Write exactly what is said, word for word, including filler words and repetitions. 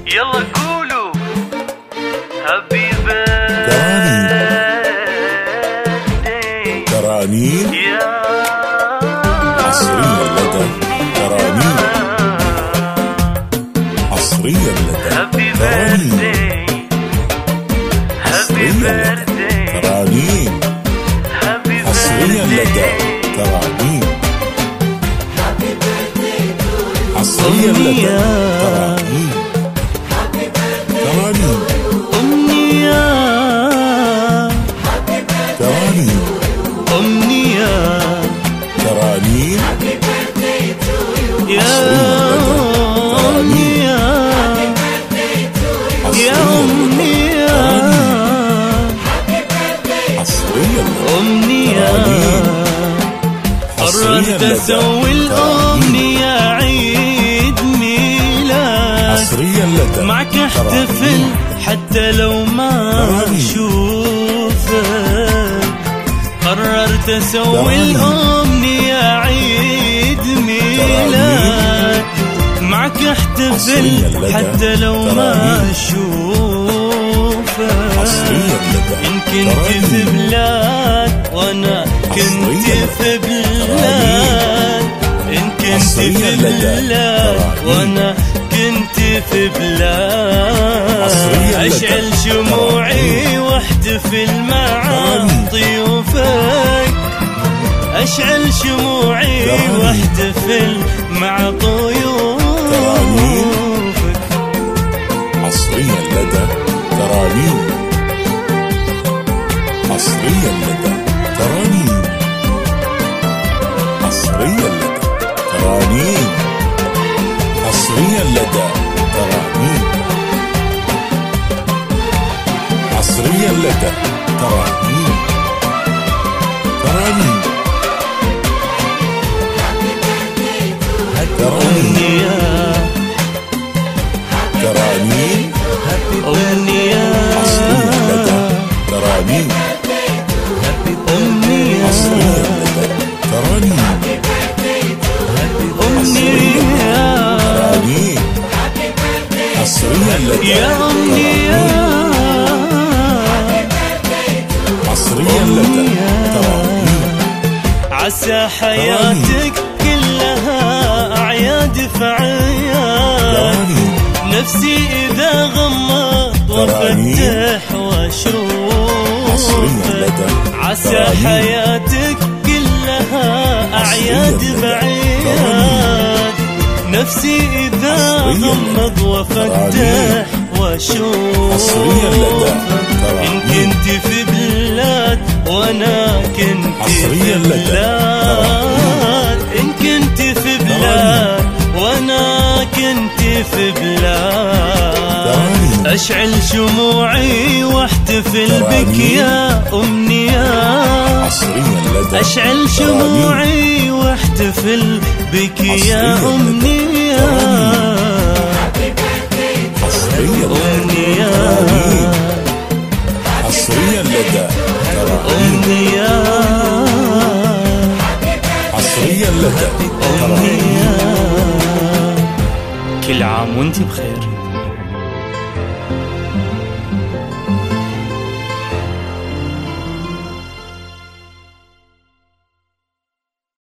يلا قولوا هابي ترانيم ترانيم عصريا لدى ترانيم عصريا لدى ترانيم عصريا لدى ترانيم عصريا لدى ترانيم عصريا لدى ترانيم ترانيم أمنية ترانيم أمنية ترانيم يا أمنية يا أمنية عصريا أمنية قررت أسوي الأمنية عيد ميلاد عصريا لدى معك احتفل حتى لو ما اشوفك. قررت اسوي الأمنية عيد ميلاد معك احتفل حتى لو ما اشوفك. ان كنت في بلاد وانا كنت في بلاد، ان كنت في بلاد وانا كنت في بلاد، اشعل شموعي واحتفل مع ضيوفك. اشعل شموعي واحتفل مع ضيوفك. عصريا لدى ترانيم عصريا لدى ترانيم عصريا لدى ترانيم عصريا لدى ترانيم عصريا لدى ترانيم ترانيم أمنية ترانيم أمنية عصريا لدى ترانيم أمنية عصريا لدى ترانيم أمنية ترانيم عصريا لدى يا أمنية عصريا لدى ترانيم عسى حياتك كلها أعياد فعياد. نفسي إذا غمض وفتح واشوفك. عسى حياتك كلها أعياد بعياد. نفسي إذا غمض وفتح واشوفك. إن كنت في بلاد وانا كنت في بلاد، إن كنت في بلاد وانا كنت في بلاد، اشعل شموعي واحتفل بك يا أمنية. اشعل شموعي واحتفل بك يا أمنية. أمنية عصريا لدى أمنية عصريا لدى أمنية. كل عام وانت بخير.